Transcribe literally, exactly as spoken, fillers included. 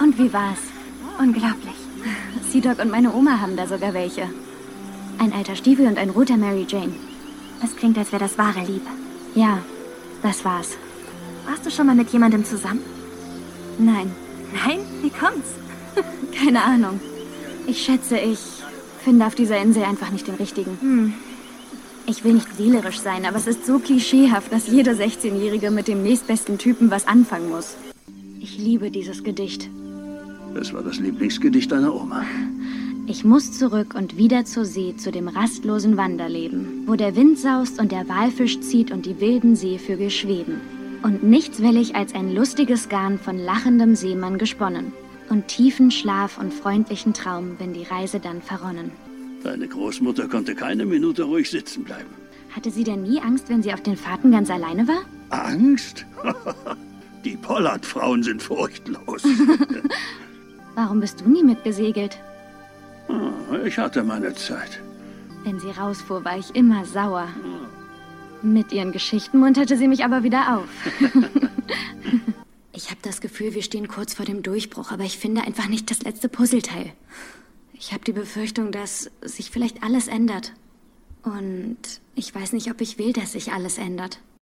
Und wie war's? Unglaublich. Sea-Dog und meine Oma haben da sogar welche. Ein alter Stiefel und ein roter Mary Jane. Das klingt, als wäre das wahre Liebe. Ja, das war's. Warst du schon mal mit jemandem zusammen? Nein. Nein? Wie kommt's? Keine Ahnung. Ich schätze, ich finde auf dieser Insel einfach nicht den richtigen. Hm. Ich will nicht wählerisch sein, aber es ist so klischeehaft, dass jeder sechzehnjährige mit dem nächstbesten Typen was anfangen muss. Ich liebe dieses Gedicht. Das war das Lieblingsgedicht deiner Oma. Ich muss zurück und wieder zur See, zu dem rastlosen Wanderleben, wo der Wind saust und der Walfisch zieht und die wilden Seevögel schweben. Und nichts will ich als ein lustiges Garn von lachendem Seemann gesponnen und tiefen Schlaf und freundlichen Traum, wenn die Reise dann verronnen. Deine Großmutter konnte keine Minute ruhig sitzen bleiben. Hatte sie denn nie Angst, wenn sie auf den Fahrten ganz alleine war? Angst? Die Pollard-Frauen sind furchtlos. Warum bist du nie mitgesegelt? Ich hatte meine Zeit. Wenn sie rausfuhr, war ich immer sauer. Mit ihren Geschichten munterte sie mich aber wieder auf. Ich habe das Gefühl, wir stehen kurz vor dem Durchbruch, aber ich finde einfach nicht das letzte Puzzleteil. Ich habe die Befürchtung, dass sich vielleicht alles ändert. Und ich weiß nicht, ob ich will, dass sich alles ändert.